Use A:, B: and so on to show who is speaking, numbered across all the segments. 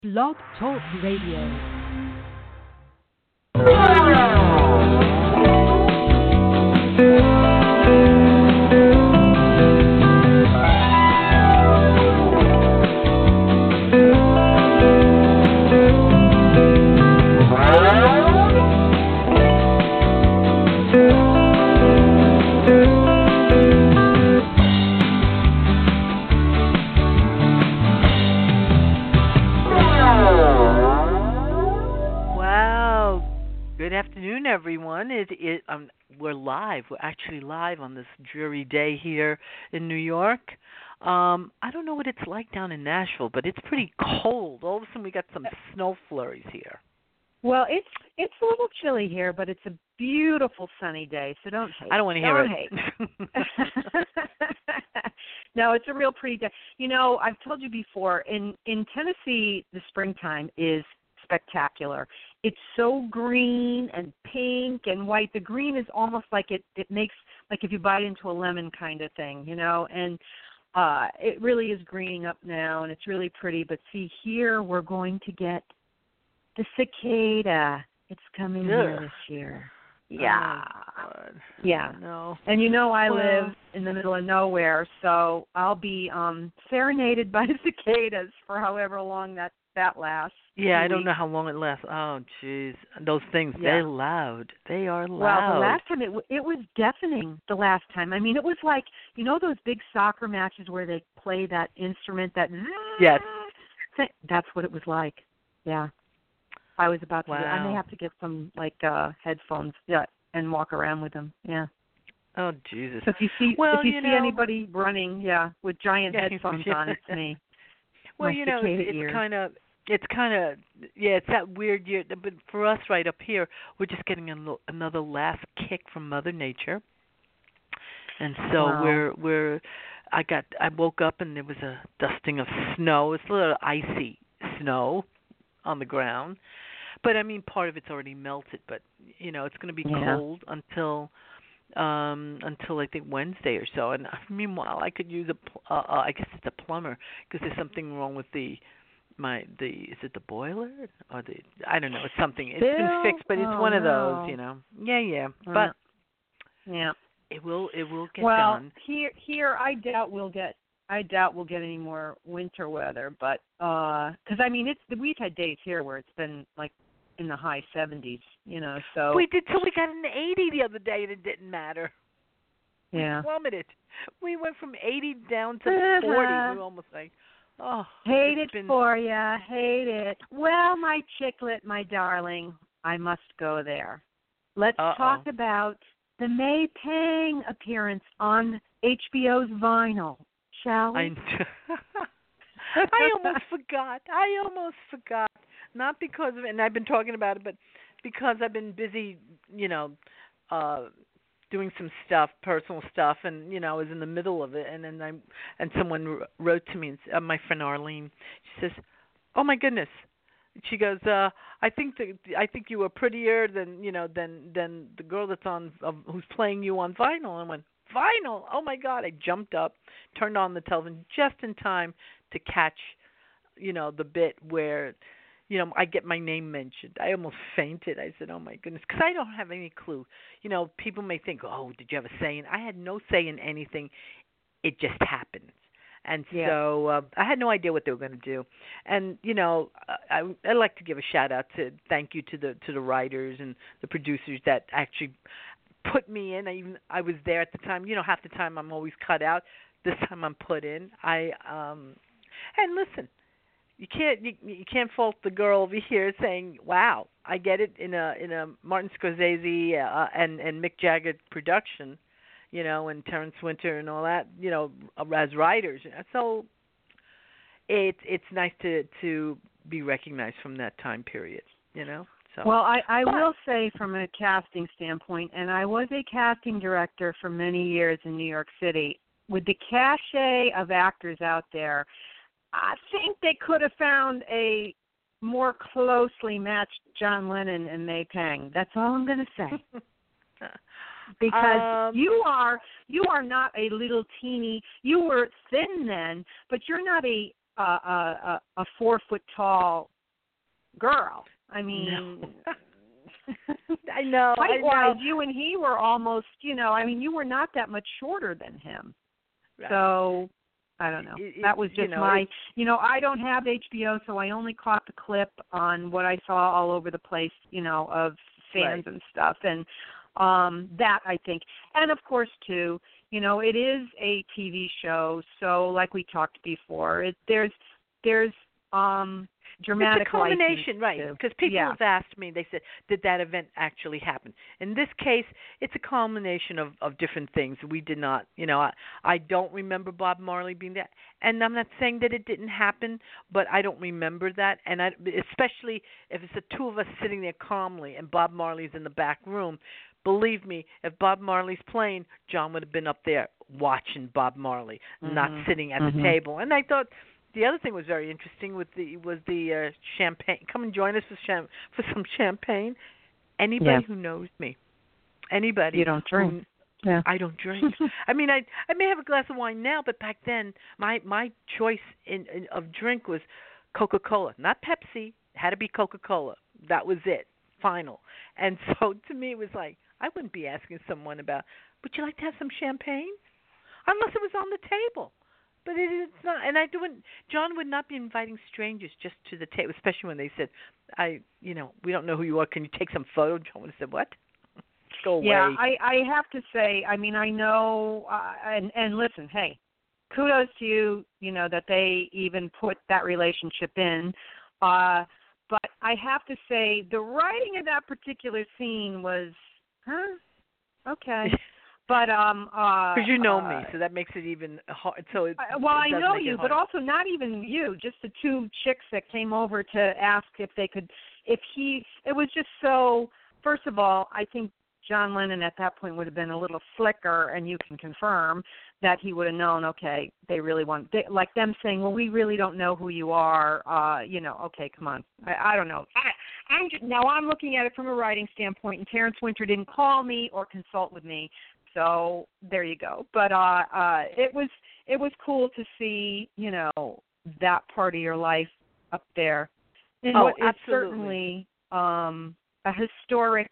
A: Blog Talk Radio.
B: Good afternoon, everyone. We're live. We're actually live on this dreary day here in New York. I don't know what it's like down in Nashville, but it's pretty cold. All of a sudden, we got some snow flurries here.
C: Well, it's a little chilly here, but it's a beautiful sunny day. So don't hate.
B: I don't want to hear
C: it. No, it's a real pretty day. You know, I've told you before. In Tennessee, the springtime is spectacular. It's so green and pink and white. The green is almost like it makes, like if you bite into a lemon kind of thing, you know, and it really is greening up now, and it's really pretty. But see, here we're going to get the cicada. It's coming here this year. Yeah.
B: Oh,
C: yeah.
B: No.
C: And you know I live in the middle of nowhere, so I'll be serenaded by the cicadas for however long that lasts.
B: Yeah, I don't know how long it lasts. Oh, jeez. Those things, they're loud. They are loud.
C: Well, the last time it was deafening the last time. I mean, it was like, you know those big soccer matches where they play that instrument, that
B: yes.
C: That's what it was like. Yeah. I was about to I may
B: Wow.
C: have to get some headphones and walk around with them. Yeah.
B: Oh, Jesus.
C: So if you see anybody running, with giant headphones on, it's me.
B: Well,
C: My
B: you know,
C: cicada ears.
B: it's that weird year. But for us right up here, we're just getting another last kick from Mother Nature, and so I woke up and there was a dusting of snow. It's a little icy snow on the ground, but I mean, part of it's already melted. But you know, it's going to be cold until I think Wednesday or so. And meanwhile, I could use I guess it's a plumber, because there's something wrong with is it the boiler or I don't know, it's something. It's been fixed, but it's one of those, you know. Yeah. But it will get done.
C: Well, here I doubt we'll get any more winter weather, but cuz I mean, we've had days here where it's been like in the high 70s, you know, so
B: we did till we got in the 80 the other day, and it didn't matter.
C: Yeah.
B: We plummeted. We went from 80 down to 40. We were almost like,
C: hate it for ya. Hate it. Well, my chicklet, my darling, I must go there. Let's talk about the May Pang appearance on HBO's Vinyl, shall we?
B: I almost forgot. Not because of it, and I've been talking about it, but because I've been busy, you know, doing some stuff, personal stuff, and you know, I was in the middle of it, and then someone wrote to me, and my friend Arlene. She says, "Oh my goodness," she goes, "I think you were prettier than the girl that's on who's playing you on Vinyl." And I went, "Vinyl? Oh my God!" I jumped up, turned on the television just in time to catch, you know, the bit where, you know, I get my name mentioned. I almost fainted. I said, "Oh my goodness," because I don't have any clue. You know, people may think, "Oh, did you have a say in?" I had no say in anything. It just happened, and so I had no idea what they were going to do. And you know, I'd like to give a shout out thank you to the writers and the producers that actually put me in. I was there at the time. You know, half the time I'm always cut out. This time I'm put in. And listen. You can't fault the girl over here saying, "Wow, I get it," in a Martin Scorsese and Mick Jagger production, you know, and Terrence Winter and all that, you know, as writers. So it's nice to be recognized from that time period, you know. So
C: well, I will say from a casting standpoint, and I was a casting director for many years in New York City, with the cachet of actors out there, I think they could have found a more closely matched John Lennon and May Pang. That's all I'm going to say. Because you are not a little teeny. You were thin then, but you're not a a 4 foot tall girl. I mean,
B: No. I know.
C: height-wise, you and he were almost, I mean, you were not that much shorter than him.
B: Right.
C: So, I don't know. That was just I don't have HBO, so I only caught the clip on what I saw all over the place, of fans and stuff. And that, I think. And, of course, too, it is a TV show, so like we talked before, there's dramatic
B: it's a culmination, right? Because people
C: have
B: asked me, they said, did that event actually happen? In this case, it's a culmination of different things. We did not, I don't remember Bob Marley being there. And I'm not saying that it didn't happen, but I don't remember that. And especially if it's the two of us sitting there calmly and Bob Marley's in the back room, believe me, if Bob Marley's playing, John would have been up there watching Bob Marley, not sitting at the table. And I thought the other thing was very interesting was the champagne. Come and join us for some champagne. Anybody who knows me, anybody.
C: You don't drink.
B: I don't drink. I mean, I may have a glass of wine now, but back then my choice of drink was Coca-Cola, not Pepsi. It had to be Coca-Cola. That was it, final. And so to me, it was like I wouldn't be asking someone about, would you like to have some champagne? Unless it was on the table. But it's not, and John would not be inviting strangers just to the table, especially when they said, we don't know who you are. Can you take some photo? John would have said, what? Go away.
C: Yeah, I have to say, I mean, I know, and listen, hey, kudos to you, that they even put that relationship in. But I have to say, the writing of that particular scene was, okay. But
B: because you know me, so that makes it even hard. So
C: I know you, but also not even you. Just the two chicks that came over to ask if they could, It was just so. First of all, I think John Lennon at that point would have been a little slicker, and you can confirm that he would have known. Okay, they really like them saying, "Well, we really don't know who you are." Okay, come on. I don't know. I'm looking at it from a writing standpoint, and Terrence Winter didn't call me or consult with me. So there you go. But it was cool to see, that part of your life up there. And what is certainly a historic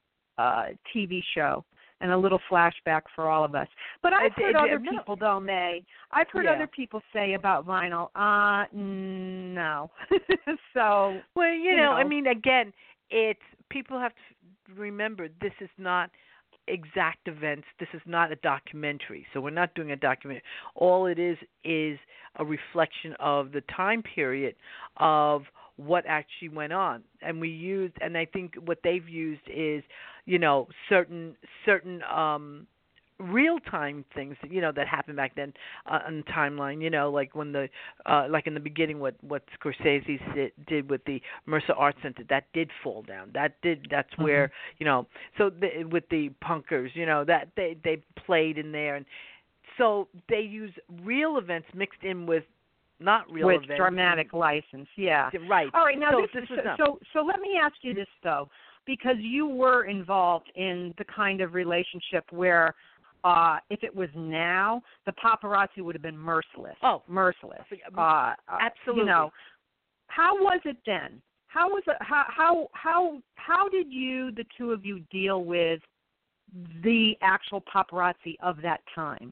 C: TV show and a little flashback for all of us. But I've heard other people, though, May. I've heard other people say about vinyl, no. So,
B: well, I mean, again, it's people have to remember this is not exact events. This is not a documentary, so we're not doing a documentary. All it is a reflection of the time period of what actually went on. And I think what they've used is, certain real-time things, that happened back then on the timeline, like when like in the beginning what Scorsese did with the Mercer Art Center, that did fall down. That's where, so with the punkers, that they played in there. And so they use real events mixed in with not real events.
C: With dramatic license, yeah.
B: Right.
C: All right, now
B: so
C: so let me ask you this, though, because you were involved in the kind of relationship where if it was now, the paparazzi would have been merciless.
B: Oh,
C: merciless.
B: Absolutely.
C: How was it then? How was it? How did the two of you, deal with the actual paparazzi of that time?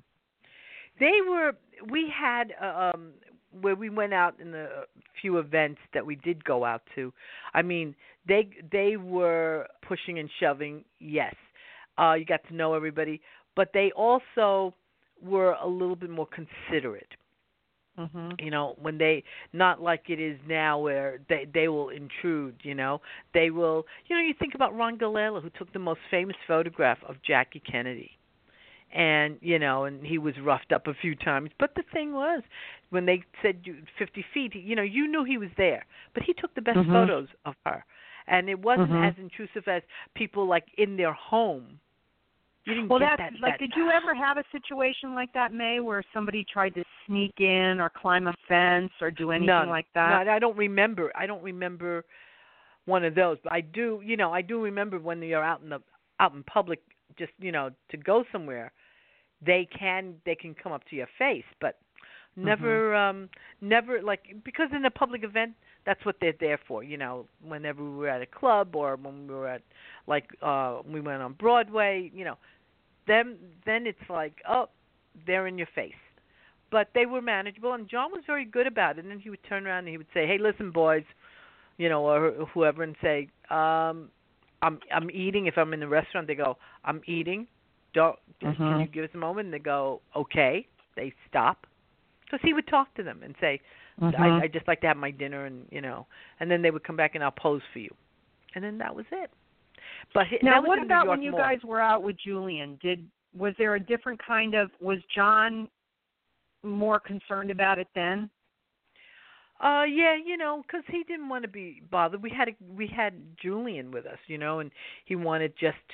B: We had where we went out in the few events that we did go out to. I mean, they were pushing and shoving. Yes, you got to know everybody. But they also were a little bit more considerate. Mm-hmm. When they, not like it is now where they will intrude, They will, you think about Ron Galella, who took the most famous photograph of Jackie Kennedy. And, and he was roughed up a few times. But the thing was, when they said 50 feet, you knew he was there. But he took the best photos of her. And it wasn't as intrusive as people, like, in their home.
C: Well, did you ever have a situation like that, May, where somebody tried to sneak in or climb a fence or do anything like that?
B: No, I don't remember. I don't remember one of those. But I do remember when you're out in public, just to go somewhere, they can come up to your face. But Never like, because in a public event, that's what they're there for. Whenever we were at a club or when we were at we went on Broadway. Then it's like, oh, they're in your face. But they were manageable, and John was very good about it. And then he would turn around and he would say, "Hey, listen, boys," or whoever, and say, "I'm eating." If I'm in the restaurant, they go, "I'm eating. Can you give us a moment?" And they go, "Okay." They stop, because he would talk to them and say, I just like to have my dinner, and then they would come back and I'll pose for you, and then that was it. But
C: now,
B: that was
C: what about when you
B: more.
C: guys were out with Julian? Was there a different kind of? Was John more concerned about it then?
B: Yeah, because he didn't want to be bothered. We had Julian with us, and he wanted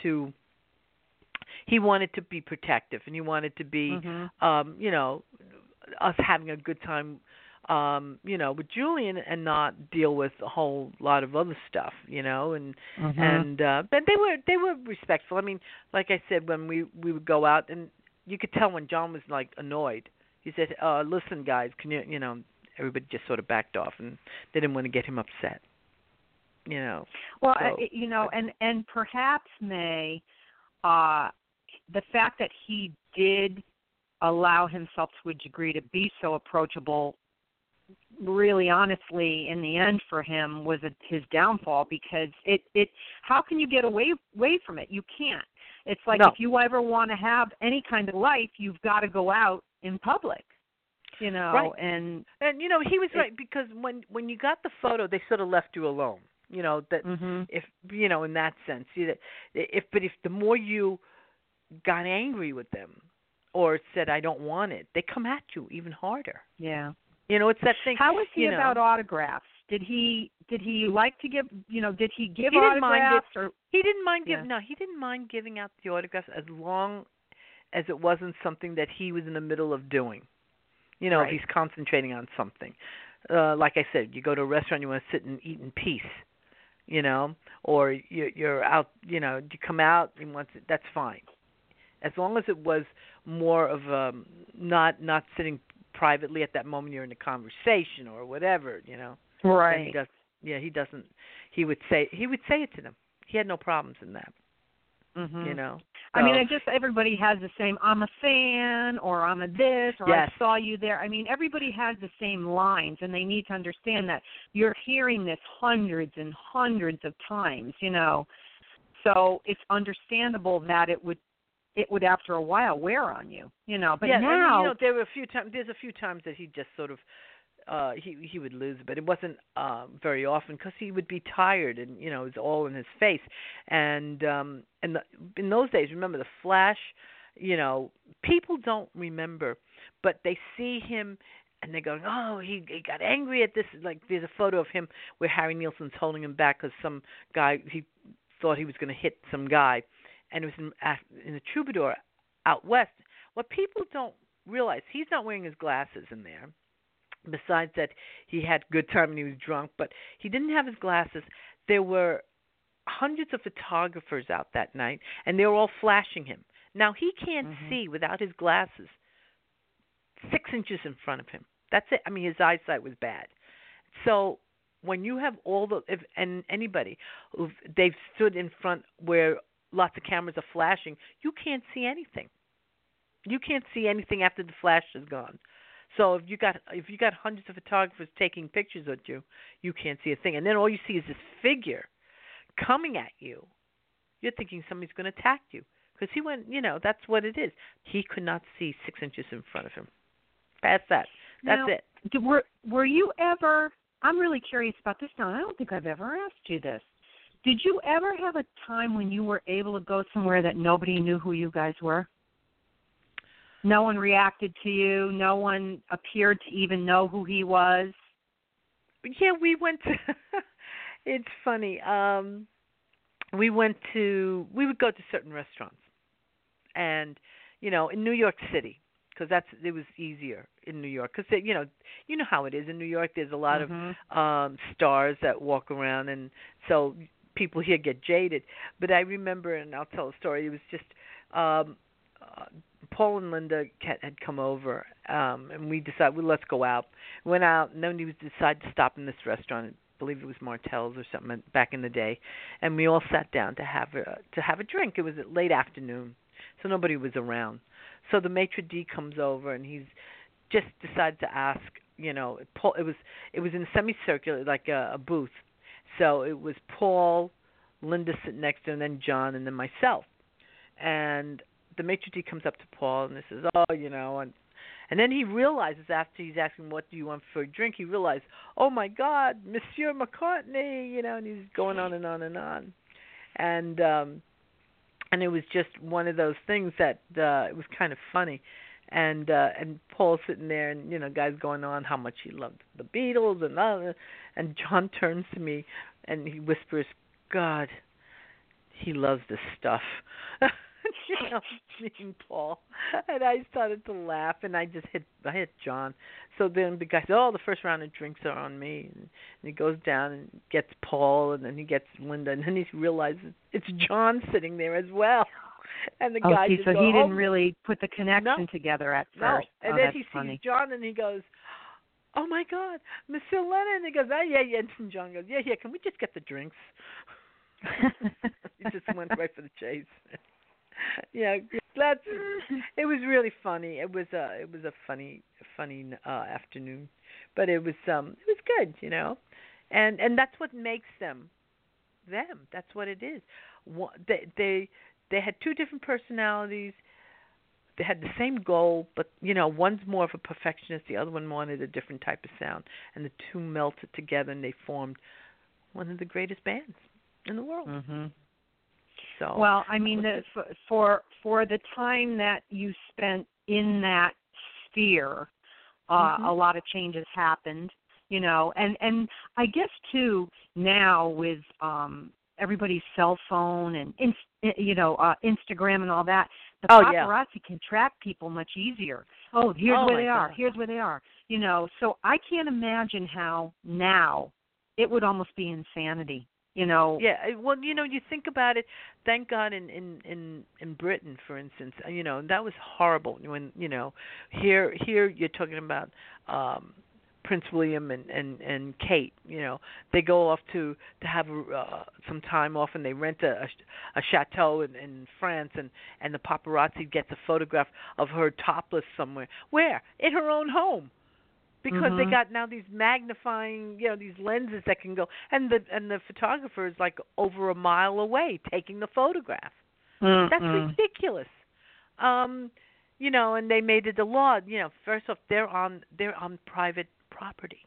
B: to be protective, and he wanted to be, us having a good time, with Julian, and not deal with a whole lot of other stuff, and but they were respectful. I mean, like I said, when we would go out, and you could tell when John was like annoyed. He said, "Listen, guys, can you, everybody just sort of backed off, and they didn't want to get him upset, Well,
C: so, and perhaps May, the fact that he did allow himself to a degree to be so approachable, really honestly, in the end for him was his downfall, because it how can you get away from it? You can't. It's like, if you ever want to have any kind of life, you've got to go out in public,
B: right.
C: and
B: he was right, because when you got the photo, they sort of left you alone, that if in that sense, if the more you got angry with them or said I don't want it, they come at you even harder.
C: Yeah.
B: It's that thing.
C: How was he about autographs? Did he like to give? Did he give
B: he
C: autographs?
B: He didn't mind giving. No, he didn't mind giving out the autographs as long as it wasn't something that he was in the middle of doing.
C: Right.
B: If he's concentrating on something. Like I said, you go to a restaurant, you want to sit and eat in peace. Or you're out. You come out and that's fine, as long as it was more of not sitting privately at that moment. You're in a conversation or whatever.
C: Right.
B: He doesn't. He would say it to them. He had no problems in that. So,
C: I mean, everybody has the same, "I'm a fan," or "I'm a this," or
B: yes.
C: "I saw you there." I mean, everybody has the same lines, and they need to understand that you're hearing this hundreds and hundreds of times, So it's understandable that it would after a while wear on you, But now,
B: there were a few times. There's a few times that he just sort of he would lose, but it wasn't very often, because he would be tired, and it was all in his face. And in those days, remember the flash. People don't remember, but they see him and they go, "Oh, he got angry at this." Like, there's a photo of him where Harry Nilsson's holding him back because some guy, he thought he was going to hit some guy, and it was in a Troubadour out west. What people don't realize, he's not wearing his glasses in there. Besides that, he had a good time and he was drunk, but he didn't have his glasses. There were hundreds of photographers out that night, and they were all flashing him. Now, he can't see without his glasses 6 inches in front of him. That's it. I mean, his eyesight was bad. So when you have anybody, they've stood in front where lots of cameras are flashing, you can't see anything. You can't see anything after the flash is gone. So if you got hundreds of photographers taking pictures of you, you can't see a thing. And then all you see is this figure coming at you. You're thinking somebody's going to attack you, because he went. That's what it is. He could not see 6 inches in front of him. Past that, that's it.
C: Were you ever? I'm really curious about this now. I don't think I've ever asked you this. Did you ever have a time when you were able to go somewhere that nobody knew who you guys were? No one reacted to you. No one appeared to even know who he was.
B: Yeah, we went to. It's funny. We would go to certain restaurants, and in New York City, because it was easier in New York, because you know how it is in New York. There's a lot of stars that walk around, and so people here get jaded. But I remember, and I'll tell a story. It was just Paul and Linda had come over, and we decided, well, let's go out. Went out, and then we decided to stop in this restaurant. I believe it was Martell's or something back in the day, and we all sat down to have a drink. It was at late afternoon, so nobody was around. So the maitre d' comes over, and he's just decided to ask, Paul. It was in semicircular, like a booth. So it was Paul, Linda sitting next to him, and then John, and then myself. And the maitre d' comes up to Paul and he says, and then he realizes after he's asking, what do you want for a drink, he realized, oh my God, Monsieur McCartney, and he's going on and on and on. And it was just one of those things that it was kind of funny. And Paul's sitting there, and guys going on how much he loved the Beatles and John turns to me and he whispers, God, he loves this stuff. Me and Paul, and I started to laugh, and I hit John. So then the guy said, "Oh, the first round of drinks are on me," and he goes down and gets Paul, and then he gets Linda, and then he realizes it's John sitting there as well. And the guy
C: he didn't really put the connection together at first.
B: No, and then
C: that's
B: he
C: funny.
B: sees John, and he goes, "Oh my God, Monsieur Lennon!" And he goes, "Oh yeah." And John goes, "Yeah. Can we just get the drinks?" He just went right for the chase. Yeah, it was really funny. It was a funny afternoon, but it was good, and that's what makes them. That's what it is. They had two different personalities. They had the same goal, but one's more of a perfectionist, the other one wanted a different type of sound, and the two melted together and they formed one of the greatest bands in the world.
C: Mm-hmm.
B: So,
C: well, I mean, for the time that you spent in that sphere, a lot of changes happened, and I guess too now with everybody's cell phone and Instagram and all that, the paparazzi can track people much easier. Oh, here's where they are. Here's where they are. So I can't imagine how now it would almost be insanity.
B: Yeah, well, you think about it. Thank God in Britain, for instance, that was horrible. When here you're talking about Prince William and Kate. They go off to have some time off, and they rent a chateau in France, and the paparazzi gets a photograph of her topless somewhere. Where? In her own home. Because they got now these magnifying, these lenses that can go, and the photographer is like over a mile away taking the photograph. That's ridiculous. And they made it a law. First off, they're on private property.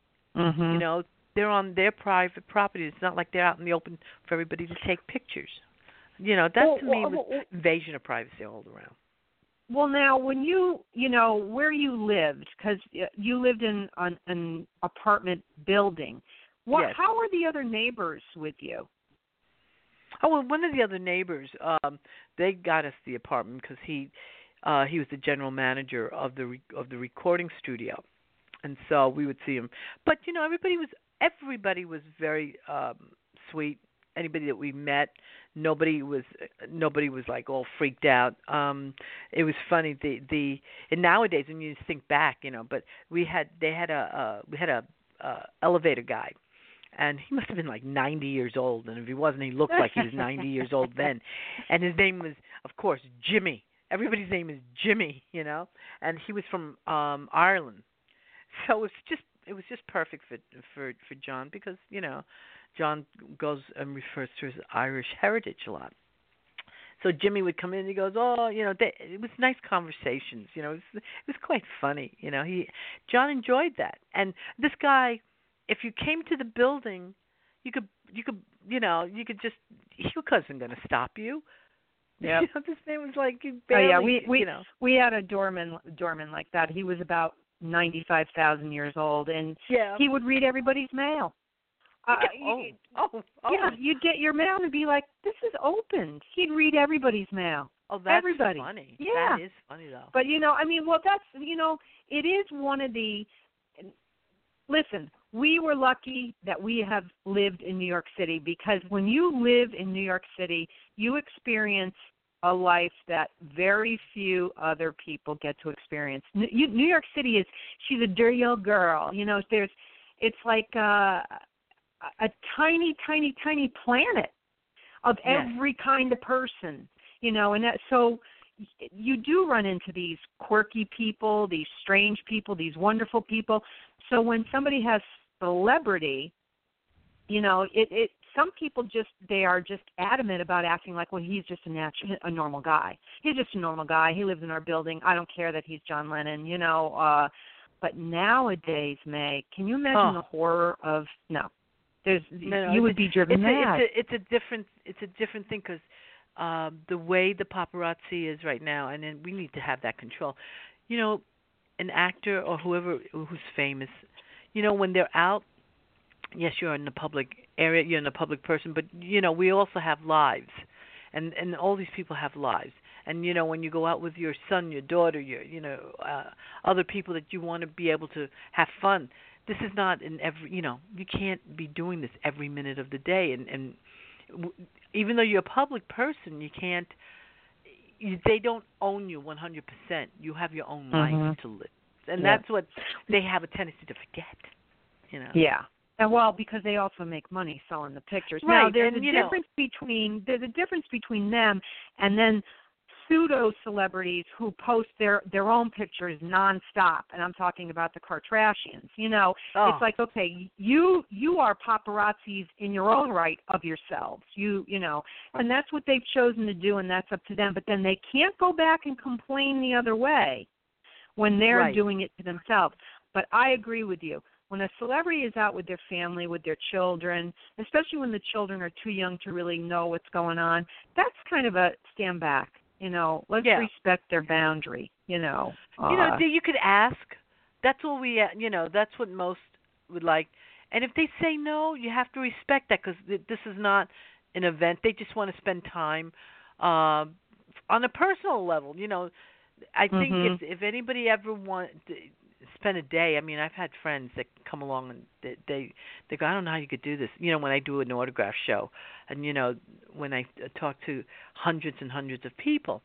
B: They're on their private property. It's not like they're out in the open for everybody to take pictures. That to me was invasion of privacy all around.
C: Well, now, when where you lived, because you lived in an apartment building,
B: yes.
C: How are the other neighbors with you?
B: Oh, well, one of the other neighbors, they got us the apartment because he was the general manager of the recording studio, and so we would see him. But everybody was very sweet. Anybody that we met, nobody was like all freaked out. It was funny. And nowadays when you think back, but we had a elevator guy, and he must have been like 90 years old, and if he wasn't, he looked like he was 90 years old then. And his name was, of course, Jimmy. Everybody's name is Jimmy, and he was from Ireland. So it was just perfect for John because John goes and refers to his Irish heritage a lot. So Jimmy would come in and he goes, it was nice conversations, it was quite funny, John enjoyed that. And this guy, if you came to the building, you could just, he wasn't going to stop you.
C: Yeah.
B: This man was like, barely,
C: we had a doorman like that. He was about 95,000 years old, and he would read everybody's mail. Yeah, you'd get your mail and be like, this is opened. He'd read everybody's mail.
B: Oh, that's
C: everybody.
B: Funny.
C: Yeah.
B: That is funny, though.
C: But, that's, it is one of the, listen, we were lucky that we have lived in New York City because when you live in New York City, you experience a life that very few other people get to experience. New York City she's a dirty old girl. It's like a tiny, tiny, tiny planet of every kind of person, and so you do run into these quirky people, these strange people, these wonderful people. So when somebody has celebrity, some people they are just adamant about acting like, well, he's just a normal guy. He's just a normal guy. He lives in our building. I don't care that he's John Lennon, But nowadays, May, can you imagine the horror of you would be driven mad.
B: It's a different thing because the way the paparazzi is right now, and then we need to have that control. An actor or whoever who's famous, when they're out, yes, you're in the public area, you're in a public person, but we also have lives, and all these people have lives. And when you go out with your son, your daughter, your other people that you want to be able to have fun. This is not in every, you can't be doing this every minute of the day. And even though you're a public person, you can't. They don't own you 100%. You have your own life to live, and that's what they have a tendency to forget.
C: Yeah. And well, because they also make money selling the pictures.
B: Right.
C: Now, there's a difference between them and then pseudo celebrities who post their own pictures nonstop, and I'm talking about the Kardashians. It's like, okay, you are paparazzis in your own right of yourselves. And that's what they've chosen to do, and that's up to them. But then they can't go back and complain the other way when they're doing it to themselves. But I agree with you. When a celebrity is out with their family, with their children, especially when the children are too young to really know what's going on, that's kind of a stand back. Let's respect their boundary. You could ask. That's all that's what most would like. And if they say no, you have to respect that because this is not an event. They just want to spend time on a personal level. I think if anybody ever wants to spend a day, I mean, I've had friends that come along and they go, I don't know how you could do this. When I do an autograph show, and when I talk to hundreds and hundreds of people,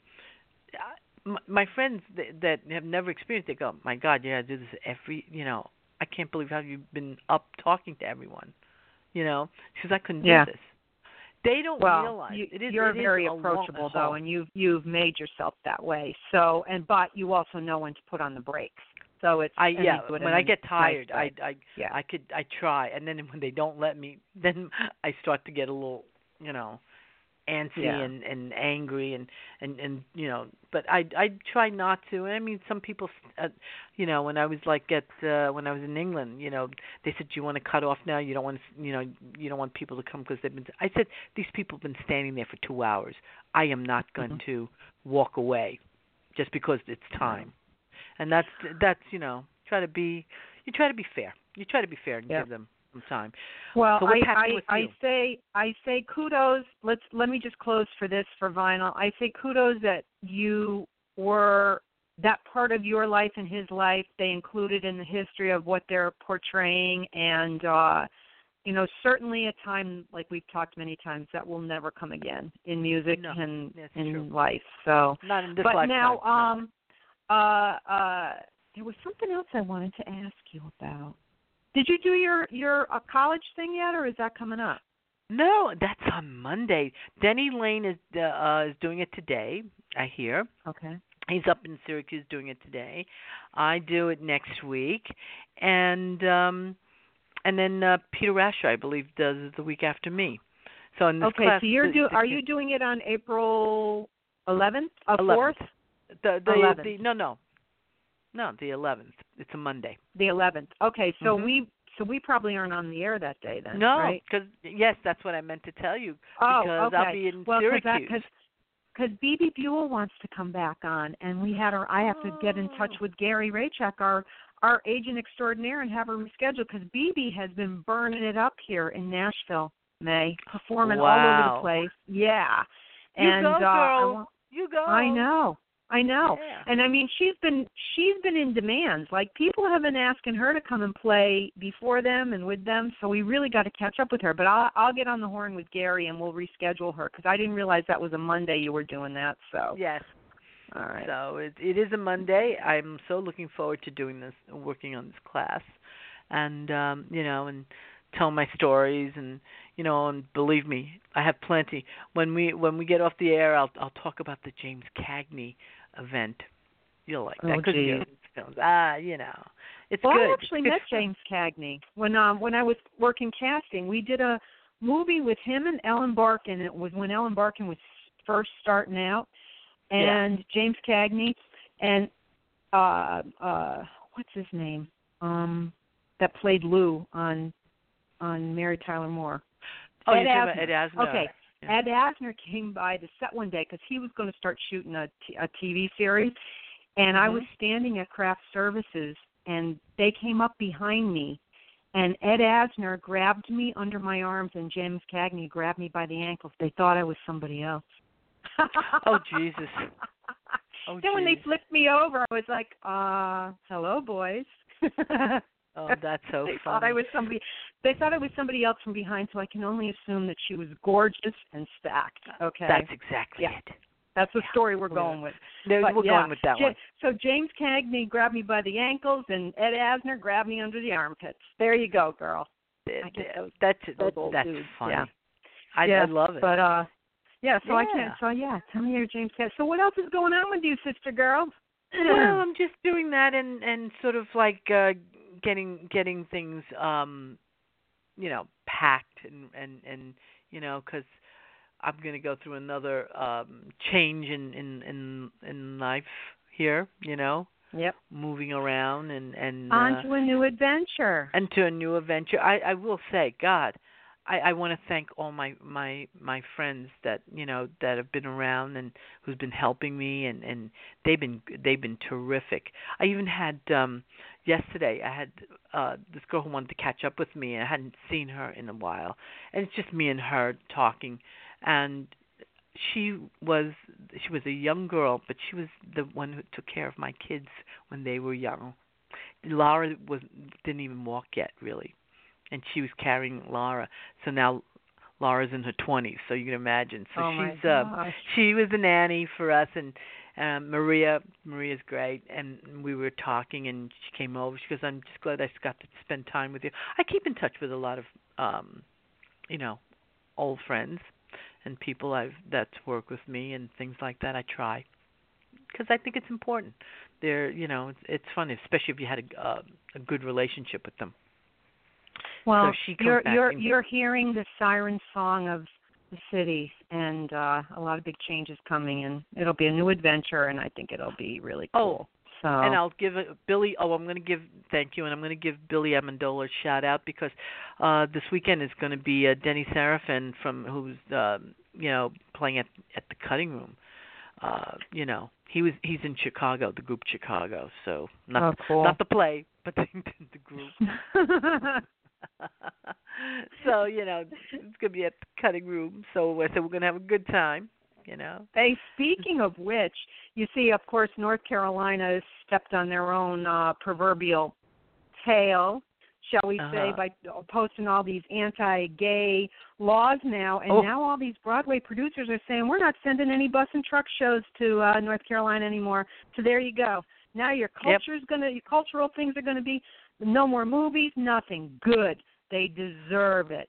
C: my friends that have never experienced, they go, my God, you got to do this every. I can't believe how you've been up talking to everyone. Because I couldn't do this. They don't realize you're very approachable though, and you've made yourself that way. So, but you also know when to put on the brakes. So it's
B: when I get tired,
C: nice
B: I try, and then when they don't let me, then I start to get a little, antsy and angry and but I try not to. And I mean, some people, when I was when I was in England, they said, do you want to cut off now? You don't want to, you don't want people to come because they've been. I said, these people have been standing there for 2 hours. I am not going to walk away just because it's time. And that's try to be fair. You try to be fair and give them some time.
C: Well,
B: so
C: I say kudos. Let me just close for vinyl. I say kudos that you were that part of your life and his life. They included in the history of what they're portraying, and certainly a time like we've talked many times that will never come again in music and in life. So,
B: not in this
C: lifetime.
B: Now,
C: there was something else I wanted to ask you about. Did you do your college thing yet, or is that coming up?
B: No, that's on Monday. Denny Lane is doing it today, I hear.
C: Okay.
B: He's up in Syracuse doing it today. I do it next week, and then Peter Rasher, I believe, does it the week after me. So in this class,
C: so are you doing it on April 11th?
B: 4th? The
C: 11th.
B: No, the 11th. It's a Monday.
C: The 11th. Okay, so we probably aren't on the air that day then.
B: No,
C: right?
B: because that's what I meant to tell you.
C: Because
B: I'll be in Syracuse.
C: Because BB Buell wants to come back on, and I have to get in touch with Gary Raychak, our agent extraordinaire, and have her rescheduled because BB has been burning it up here in Nashville, May, performing all over the place. Yeah.
B: You go, girl. You go.
C: I know. I know.
B: Yeah.
C: And I mean, she's been in demand. Like, people have been asking her to come and play before them and with them, so we really got to catch up with her. But I'll get on the horn with Gary and we'll reschedule her, because I didn't realize that was a Monday you were doing that. So
B: Yes.
C: all right.
B: So it is a Monday. I'm so looking forward to doing this, working on this class, and and tell my stories, and and believe me, I have plenty. When we get off the air, I'll talk about the James Cagney event. You'll like that because
C: geez.
B: films. It's
C: Well,
B: good.
C: I actually met James Cagney when I was working casting. We did a movie with him and Ellen Barkin. It was when Ellen Barkin was first starting out, and James Cagney and what's his name? That played Lou on Mary Tyler Moore.
B: Oh,
C: Ed
B: you're talking about
C: Asner.
B: Ed Asner.
C: Okay.
B: Yeah.
C: Ed Asner came by the set one day because he was going to start shooting a TV series, and I was standing at craft services, and they came up behind me, and Ed Asner grabbed me under my arms, and James Cagney grabbed me by the ankles. They thought I was somebody else.
B: Oh, Jesus. Oh,
C: then when they flipped me over, I was like, hello, boys.
B: Oh, that's so
C: they
B: funny.
C: thought I was somebody. They thought I was somebody else from behind, so I can only assume that she was gorgeous and stacked. Okay,
B: That's exactly it.
C: That's the story we're going with.
B: No, we're going with that one.
C: So James Cagney grabbed me by the ankles, and Ed Asner grabbed me under the armpits. There you go, girl.
B: That's
C: dudes.
B: funny.
C: Yeah.
B: I love it.
C: But I can't. So tell me your James Cagney. So what else is going on with you, sister girl?
B: Well, I'm just doing that and sort of like getting things packed and because I'm going to go through another change in life here,
C: Yep.
B: moving around and
C: on to a new adventure.
B: And to a new adventure. I will say, God, I want to thank all my friends that that have been around and who's been helping me, and they've been terrific. I even had yesterday I had this girl who wanted to catch up with me, and I hadn't seen her in a while, and it's just me and her talking, and she was a young girl, but she was the one who took care of my kids when they were young. Laura didn't even walk yet, really. And she was carrying Laura. So now Laura's in her 20s, so you can imagine. So she was the nanny for us, and Maria's great, and we were talking, and she came over. She goes, "I'm just glad I got to spend time with you." I keep in touch with a lot of old friends and people that work with me and things like that. I try because I think it's important. They're it's fun, especially if you had a good relationship with them.
C: Well,
B: so she comes
C: you're hearing the siren song of the city, and a lot of big changes coming, and it'll be a new adventure, and I think it'll be really cool. So.
B: And I'll give Billy. Oh, I'm going to give thank you, and I'm going to give Billy Amendola a shout out because this weekend is going to be Denny Serafin who's playing at the Cutting Room. He's in Chicago, the group Chicago. So not the play, but the group. So it's gonna be at the Cutting Room. So I said we're gonna have a good time.
C: Hey, speaking of which, you see, of course, North Carolina has stepped on their own proverbial tail, shall we say, by posting all these anti-gay laws now. And now all these Broadway producers are saying, we're not sending any bus and truck shows to North Carolina anymore. So there you go. Now your cultural things are going to be no more movies, nothing. Good. They deserve it.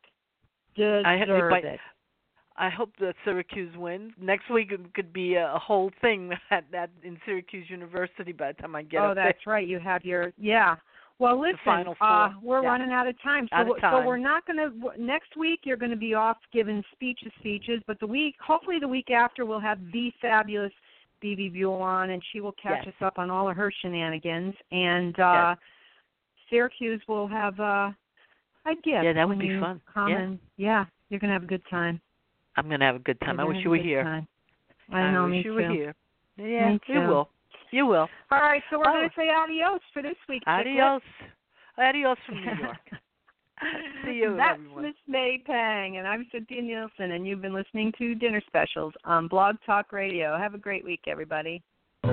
B: I hope that Syracuse wins. Next week it could be a whole thing at in Syracuse University by the time I get up there.
C: Oh, that's right. You have your Well, listen, we're running out of time. So we're not going to. Next week you're going to be off giving speeches, but hopefully the week after we'll have the fabulous Bebe Buell on, and she will catch us up on all of her shenanigans. And Syracuse will have a gift.
B: Yeah, that would be fun.
C: Yeah, you're going to have a good time.
B: I'm going to have a good time. I wish you were here.
C: I know,
B: me
C: too.
B: You were here. Yeah,
C: me too.
B: You will. You will.
C: All right, so we're going to say adios for this week.
B: Adios. Adios from New York. See you,
C: That's
B: everyone.
C: Miss May Pang, and I'm Cynthia Nielsen, and you've been listening to Dinner Specials on Blog Talk Radio. Have a great week, everybody.